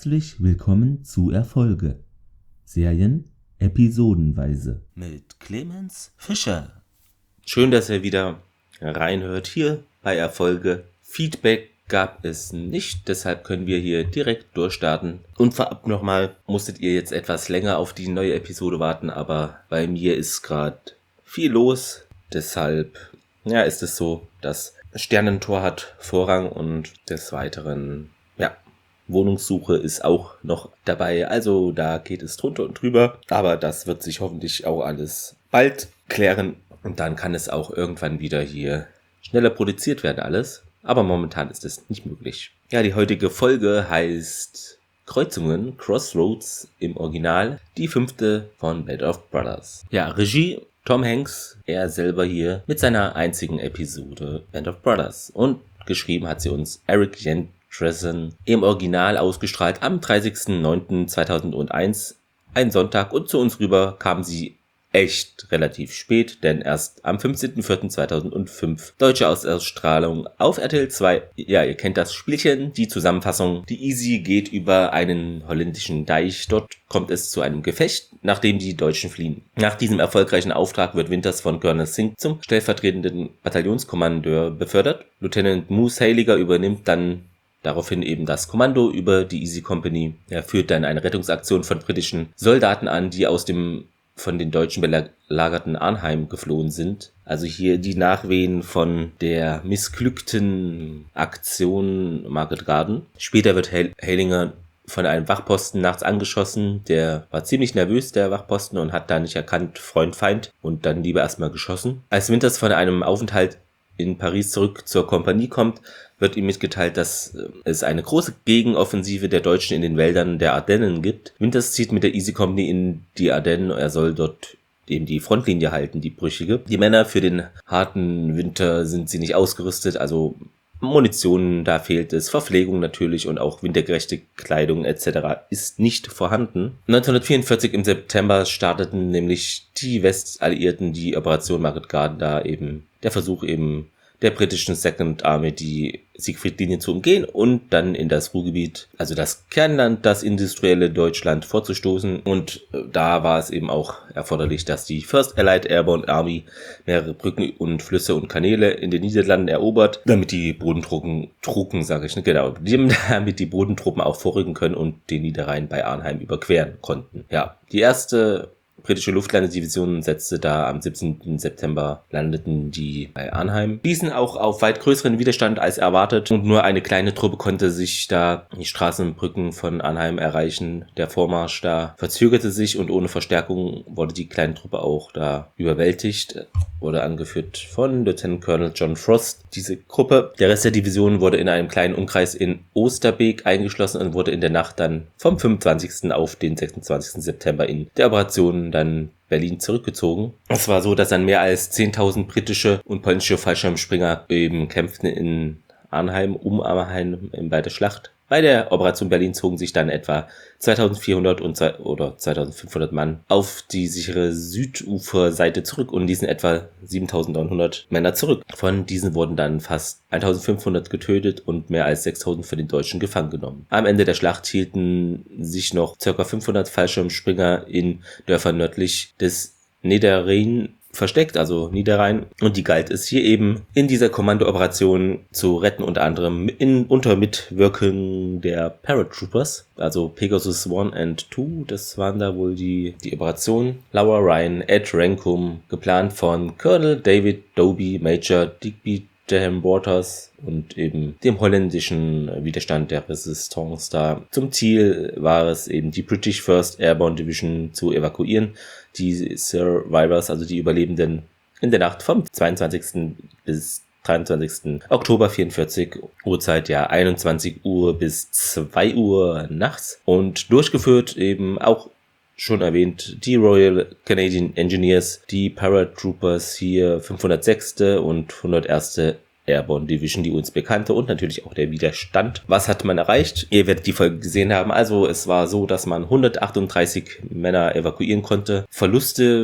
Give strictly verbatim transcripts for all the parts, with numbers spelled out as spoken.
Herzlich willkommen zu Erfolge. Serien episodenweise. Mit Clemens Fischer. Schön, dass ihr wieder reinhört hier bei Erfolge. Feedback gab es nicht, deshalb können wir hier direkt durchstarten. Und vorab nochmal, musstet ihr jetzt etwas länger auf die neue Episode warten, aber bei mir ist gerade viel los. Deshalb ja, ist es so, das Sternentor hat Vorrang und des Weiteren, ja, Wohnungssuche ist auch noch dabei, also da geht es drunter und drüber, aber das wird sich hoffentlich auch alles bald klären und dann kann es auch irgendwann wieder hier schneller produziert werden alles, aber momentan ist es nicht möglich. Ja, die heutige Folge heißt Kreuzungen, Crossroads im Original, die fünfte von Band of Brothers. Ja, Regie Tom Hanks, er selber hier mit seiner einzigen Episode Band of Brothers und geschrieben hat sie uns Eric Yen im Original ausgestrahlt am dreißigsten neunten zweitausendeins, ein Sonntag, und zu uns rüber kam sie echt relativ spät, denn erst am fünfzehnten vierten zweitausendfünf. Deutsche Ausstrahlung auf R T L zwei. Ja, ihr kennt das Spielchen, die Zusammenfassung. Die Easy geht über einen holländischen Deich. Dort kommt es zu einem Gefecht, nachdem die Deutschen fliehen. Nach diesem erfolgreichen Auftrag wird Winters von Colonel Singh zum stellvertretenden Bataillonskommandeur befördert. Lieutenant Moose Haliger übernimmt dann daraufhin eben das Kommando über die Easy Company. Er führt dann eine Rettungsaktion von britischen Soldaten an, die aus dem von den Deutschen belagerten Arnheim geflohen sind. Also hier die Nachwehen von der missglückten Aktion Market Garden. Später wird Haliger von einem Wachposten nachts angeschossen. Der war ziemlich nervös, der Wachposten, und hat da nicht erkannt, Freund, Feind, und dann lieber erstmal geschossen. Als Winters von einem Aufenthalt in Paris zurück zur Kompanie kommt, wird ihm mitgeteilt, dass es eine große Gegenoffensive der Deutschen in den Wäldern der Ardennen gibt. Winters zieht mit der Easy Company in die Ardennen, er soll dort eben die Frontlinie halten, die brüchige. Die Männer für den harten Winter sind sie nicht ausgerüstet, also Munition, da fehlt es, Verpflegung natürlich und auch wintergerechte Kleidung et cetera ist nicht vorhanden. neunzehnhundertvierundvierzig im September starteten nämlich die Westalliierten die Operation Market Garden, da eben der Versuch eben der britischen Second Army die Siegfried-Linie zu umgehen und dann in das Ruhrgebiet, also das Kernland, das industrielle Deutschland, vorzustoßen. Und da war es eben auch erforderlich, dass die First Allied Airborne Army mehrere Brücken und Flüsse und Kanäle in den Niederlanden erobert, damit die Bodentruppen, Truppen, sage ich nicht genau, damit die Bodentruppen auch vorrücken können und den Niederrhein bei Arnheim überqueren konnten. Ja, die erste britische Luftlandedivision setzte da am siebzehnten September, landeten die bei Arnheim. Stießen auch auf weit größeren Widerstand als erwartet und nur eine kleine Truppe konnte sich da die Straßen und Brücken von Arnheim erreichen. Der Vormarsch da verzögerte sich und ohne Verstärkung wurde die kleine Truppe auch da überwältigt. Wurde angeführt von Lieutenant Colonel John Frost. Diese Gruppe, der Rest der Division, wurde in einem kleinen Umkreis in Osterbeek eingeschlossen und wurde in der Nacht dann vom fünfundzwanzigsten auf den sechsundzwanzigsten September in der Operation dann Berlin zurückgezogen. Es war so, dass dann mehr als zehntausend britische und polnische Fallschirmspringer eben kämpften in Arnheim, um Arnheim bei der Schlacht. Bei der Operation Berlin zogen sich dann etwa zweitausendvierhundert und zwei, oder zweitausendfünfhundert Mann auf die sichere Süduferseite zurück und ließen etwa siebentausendneunhundert Männer zurück. Von diesen wurden dann fast eintausendfünfhundert getötet und mehr als sechstausend für den Deutschen gefangen genommen. Am Ende der Schlacht hielten sich noch ca. fünfhundert Fallschirmspringer in Dörfern nördlich des Niederrhein versteckt, also Niederrhein, und die galt es hier eben in dieser Kommandooperation zu retten, unter anderem in, unter Mitwirkung der Paratroopers, also Pegasus eins and zwei, das waren da wohl die, die Operationen. Laura Ryan, Ed Rankum, geplant von Colonel David Doby, Major Digby Graham Waters und eben dem holländischen Widerstand der Resistance da. Zum Ziel war es eben, die British First Airborne Division zu evakuieren, die Survivors, also die Überlebenden, in der Nacht vom zweiundzwanzigsten bis dreiundzwanzigsten Oktober vierundvierzig, Uhrzeit ja einundzwanzig Uhr bis zwei Uhr nachts, und durchgeführt eben auch schon erwähnt die Royal Canadian Engineers, die Paratroopers hier fünfhundertsechste und hunderterste Airborne Division, die uns bekannte, und natürlich auch der Widerstand. Was hat man erreicht? Ihr werdet die Folge gesehen haben. Also es war so, dass man hundertachtunddreißig Männer evakuieren konnte. Verluste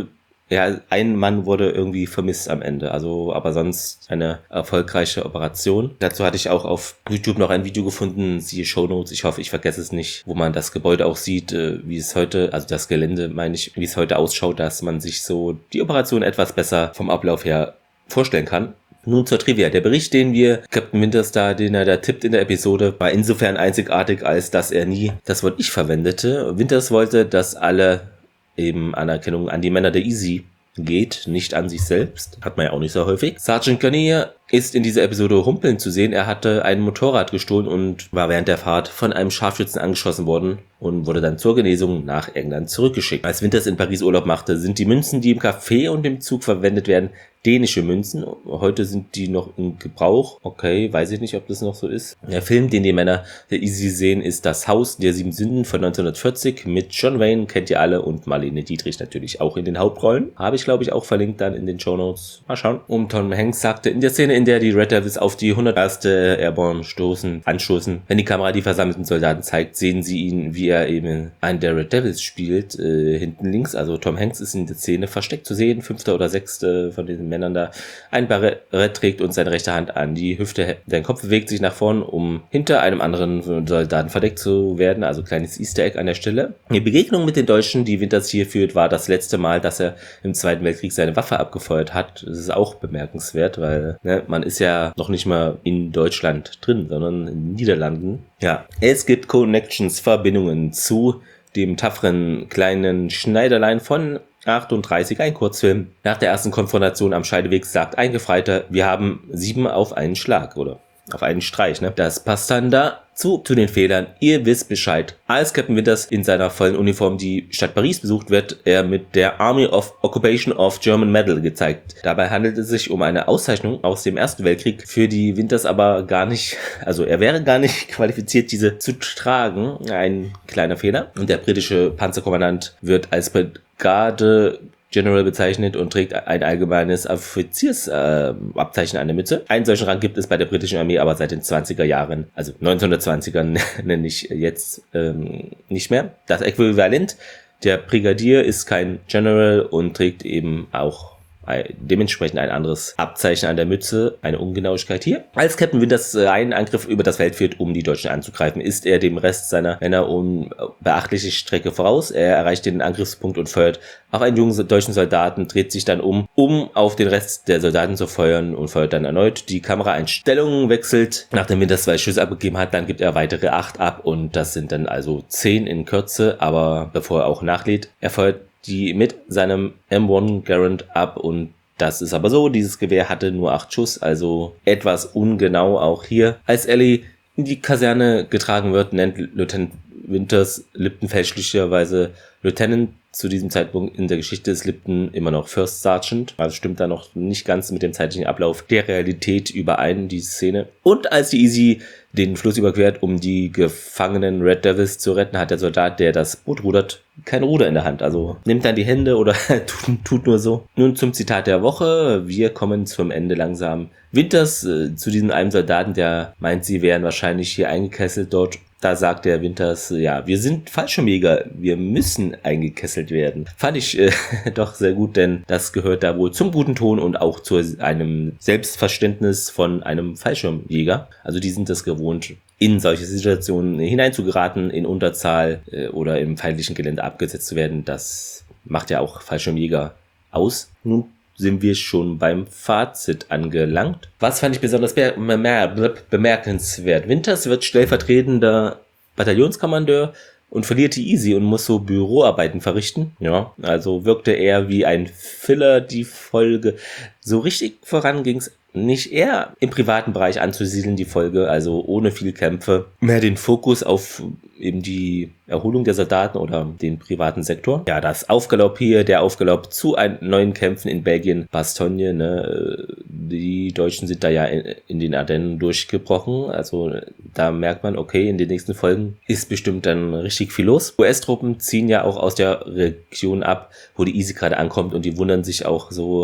Ja, ein Mann wurde irgendwie vermisst am Ende, also aber sonst eine erfolgreiche Operation. Dazu hatte ich auch auf YouTube noch ein Video gefunden, siehe Shownotes, ich hoffe, ich vergesse es nicht, wo man das Gebäude auch sieht, wie es heute, also das Gelände meine ich, wie es heute ausschaut, dass man sich so die Operation etwas besser vom Ablauf her vorstellen kann. Nun zur Trivia. Der Bericht, den wir Captain Winters da, den er da tippt in der Episode, war insofern einzigartig, als dass er nie das Wort ich verwendete. Winters wollte, dass alle eben Anerkennung an die Männer der Easy geht, nicht an sich selbst. Hat man ja auch nicht so häufig. Sergeant Garnier ist in dieser Episode humpeln zu sehen. Er hatte ein Motorrad gestohlen und war während der Fahrt von einem Scharfschützen angeschossen worden und wurde dann zur Genesung nach England zurückgeschickt. Als Winters in Paris Urlaub machte, sind die Münzen, die im Café und im Zug verwendet werden, dänische Münzen. Heute sind die noch in Gebrauch. Okay, weiß ich nicht, ob das noch so ist. Der Film, den die Männer der Easy sehen, ist Das Haus der Sieben Sünden von neunzehnhundertvierzig mit John Wayne, kennt ihr alle, und Marlene Dietrich natürlich auch in den Hauptrollen. Habe ich, glaube ich, auch verlinkt dann in den Shownotes. Mal schauen. Und Tom Hanks sagte in der Szene, in der die Red Devils auf die hunderterste Airborne stoßen, anstoßen, wenn die Kamera die versammelten Soldaten zeigt, sehen sie ihn, wie er eben einen der Red Devils spielt, äh, hinten links. Also Tom Hanks ist in der Szene versteckt zu sehen, fünfter oder sechste von diesen Männern da ein Barett trägt und seine rechte Hand an die Hüfte. Sein Kopf bewegt sich nach vorn, um hinter einem anderen Soldaten verdeckt zu werden. Also kleines Easter Egg an der Stelle. Die Begegnung mit den Deutschen, die Winters hier führt, war das letzte Mal, dass er im Zweiten Weltkrieg seine Waffe abgefeuert hat. Das ist auch bemerkenswert, weil ne, man ist ja noch nicht mal in Deutschland drin, sondern in den Niederlanden. Ja, es gibt Connections, Verbindungen zu dem tapferen kleinen Schneiderlein von achtunddreißig, ein Kurzfilm. Nach der ersten Konfrontation am Scheideweg sagt ein Gefreiter, wir haben sieben auf einen Schlag oder auf einen Streich. Ne? Das passt dann da zu, zu den Fehlern. Ihr wisst Bescheid. Als Captain Winters in seiner vollen Uniform die Stadt Paris besucht, wird er mit der Army of Occupation of German Medal gezeigt. Dabei handelt es sich um eine Auszeichnung aus dem Ersten Weltkrieg, für die Winters aber gar nicht, also er wäre gar nicht qualifiziert, diese zu tragen. Ein kleiner Fehler. Und der britische Panzerkommandant wird als Brigade General bezeichnet und trägt ein allgemeines Offiziersabzeichen äh, an der Mütze. Einen solchen Rang gibt es bei der britischen Armee aber seit den zwanziger Jahren, also neunzehnhundertzwanzigern nenne ich jetzt ähm, nicht mehr. Das Äquivalent der Brigadier ist kein General und trägt eben auch dementsprechend ein anderes Abzeichen an der Mütze, eine Ungenauigkeit hier. Als Captain Winters einen Angriff über das Feld führt, um die Deutschen anzugreifen, ist er dem Rest seiner Männer um beachtliche Strecke voraus. Er erreicht den Angriffspunkt und feuert auf einen jungen deutschen Soldaten, dreht sich dann um, um auf den Rest der Soldaten zu feuern und feuert dann erneut. Die Kameraeinstellung wechselt, nachdem Winters zwei Schüsse abgegeben hat, dann gibt er weitere acht ab und das sind dann also zehn in Kürze, aber bevor er auch nachlädt, er feuert die mit seinem M eins Garand ab und das ist aber so, dieses Gewehr hatte nur acht Schuss, also etwas ungenau auch hier. Als Ellie in die Kaserne getragen wird, nennt Lieutenant Winters Lipton fälschlicherweise Lieutenant. Zu diesem Zeitpunkt in der Geschichte ist Lipton immer noch First Sergeant, also stimmt da noch nicht ganz mit dem zeitlichen Ablauf der Realität überein, die Szene. Und als die Easy den Fluss überquert, um die gefangenen Red Devils zu retten, hat der Soldat, der das Boot rudert, kein Ruder in der Hand. Also nimmt dann die Hände oder tut, tut nur so. Nun zum Zitat der Woche. Wir kommen zum Ende langsam. Winters äh, zu diesem einen Soldaten, der meint, sie wären wahrscheinlich hier eingekesselt dort. Da sagt der Winters, ja, wir sind Fallschirmjäger, wir müssen eingekesselt werden. Fand ich äh, doch sehr gut, denn das gehört da wohl zum guten Ton und auch zu einem Selbstverständnis von einem Fallschirmjäger. Also die sind das gewohnt, in solche Situationen hineinzugeraten, in Unterzahl äh, oder im feindlichen Gelände abgesetzt zu werden. Das macht ja auch Fallschirmjäger aus. Nun sind wir schon beim Fazit angelangt. Was fand ich besonders be- bemer- bemerkenswert? Winters wird stellvertretender Bataillonskommandeur und verliert die Easy und muss so Büroarbeiten verrichten. Ja, also wirkte er wie ein Filler die Folge. So richtig voran ging's nicht, eher im privaten Bereich anzusiedeln, die Folge, also ohne viel Kämpfe, mehr den Fokus auf eben die Erholung der Soldaten oder den privaten Sektor. Ja, das Aufgalopp hier, der Aufgalopp zu ein, neuen Kämpfen in Belgien, Bastogne, ne, die Deutschen sind da ja in, in den Ardennen durchgebrochen, also da merkt man, okay, in den nächsten Folgen ist bestimmt dann richtig viel los. U S-Truppen ziehen ja auch aus der Region ab, wo die Easy gerade ankommt und die wundern sich auch so,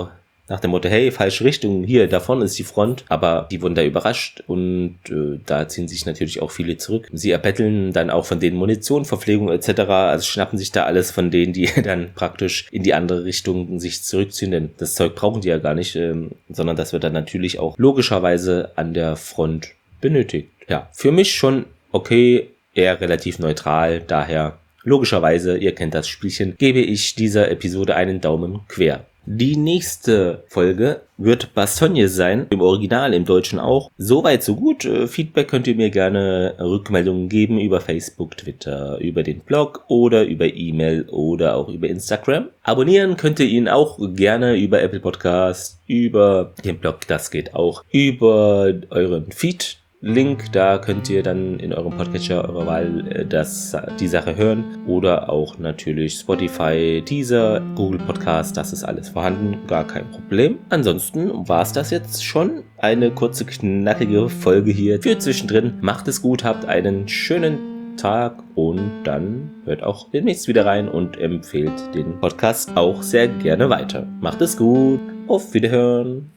nach dem Motto, hey, falsche Richtung, hier, da vorne ist die Front. Aber die wurden da überrascht und äh, da ziehen sich natürlich auch viele zurück. Sie erbetteln dann auch von denen Munition, Verpflegung et cetera. Also schnappen sich da alles von denen, die dann praktisch in die andere Richtung sich zurückziehen. Denn das Zeug brauchen die ja gar nicht, ähm, sondern das wird dann natürlich auch logischerweise an der Front benötigt. Ja, für mich schon okay, eher relativ neutral, daher logischerweise, ihr kennt das Spielchen, gebe ich dieser Episode einen Daumen quer. Die nächste Folge wird Bastogne sein, im Original, im Deutschen auch. Soweit, so gut. Feedback könnt ihr mir gerne Rückmeldungen geben über Facebook, Twitter, über den Blog oder über E-Mail oder auch über Instagram. Abonnieren könnt ihr ihn auch gerne über Apple Podcast, über den Blog, das geht auch, über euren Feed. Link, da könnt ihr dann in eurem Podcatcher eurer Wahl das, die Sache hören oder auch natürlich Spotify, Deezer, Google Podcast, das ist alles vorhanden, gar kein Problem. Ansonsten war es das jetzt schon, eine kurze, knackige Folge hier für zwischendrin. Macht es gut, habt einen schönen Tag und dann hört auch demnächst wieder rein und empfehlt den Podcast auch sehr gerne weiter. Macht es gut, auf Wiederhören.